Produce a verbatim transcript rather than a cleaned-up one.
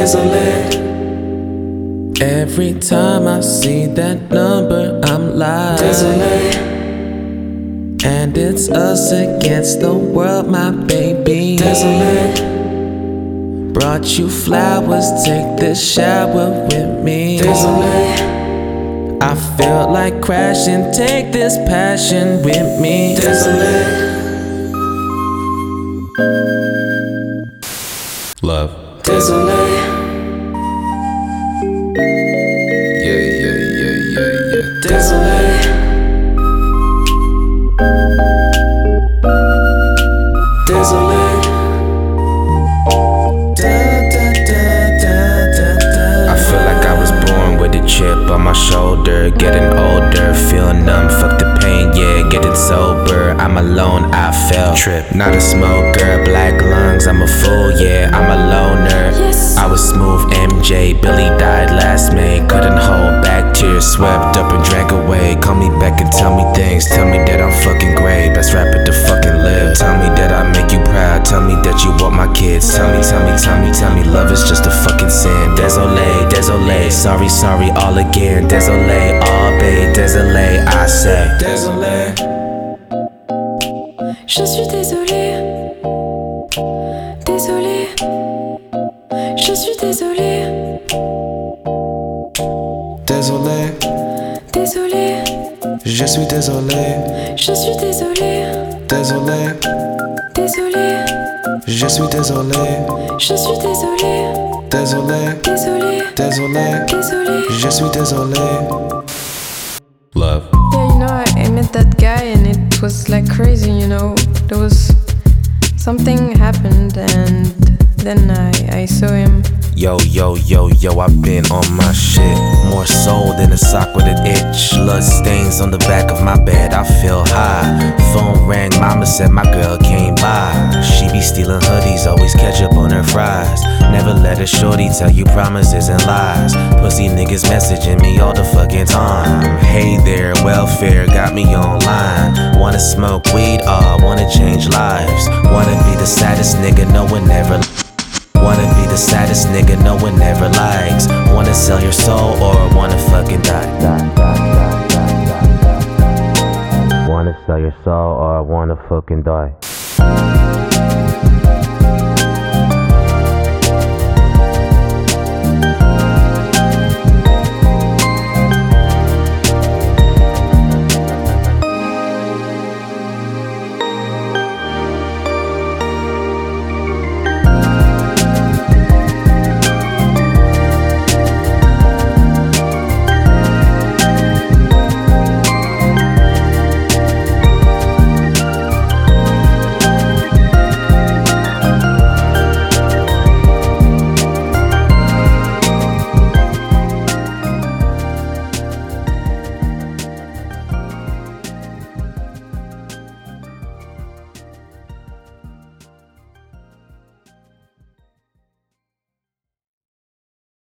désolé. Every time I see that number, I'm like, désolé. And it's us against the world, my baby. Désolé. Brought you flowers, take this shower with me. Désolé. I feel like crashing, take this passion with me. Désolé. Love. Désolé. Yeah, yeah, yeah, yeah, yeah. Désolé. Désolé. I feel like I was born with a chip on my shoulder. Getting older, feel numb, fuck the pain, yeah, getting sober. I'm alone, I fell trip. Not a smoker, black lungs, I'm a fool, yeah, I'm a loner. Yes. I was smooth M J, Billy died last May. Couldn't hold back tears, swept up and drank away. Call me back and tell me things, tell me that I'm fucking great. Best rapper to fucking live. Tell me that I make you proud, tell me that you want my kids. Tell me, tell me, tell me, tell me love is just a fucking sin. Désolé, désolé, sorry, sorry, all again. Désolé, all babe, désolé, I say. Désolé. Je suis désolée. Désolée. Je suis désolée. Désolé. Désolée. Je suis désolé. Je suis désolée. Désolé. Désolée. Je suis désolé. Je suis désolée. Désolé. Désolée. Désolé. Désolée. Je suis désolé. Love. Yeah, you know, I, I met that guy and it was like crazy, you know. There was something happened and then I, I saw him. Yo, yo, yo, yo, I've been on my shit. More soul than a sock with an itch. Blood stains on the back of my bed, I feel high. Phone rang, mama said my girl came by. She be stealing hoodies, always ketchup on her fries. Never let a shorty tell you promises and lies. Pussy niggas messaging me all the fucking time. Hey there, welfare got me online. Wanna smoke weed, ah, uh, wanna change lives. Wanna be the saddest nigga no one ever. Wanna be the saddest nigga no one ever likes. Wanna sell your soul or wanna fucking die. Wanna sell your soul or wanna fucking die.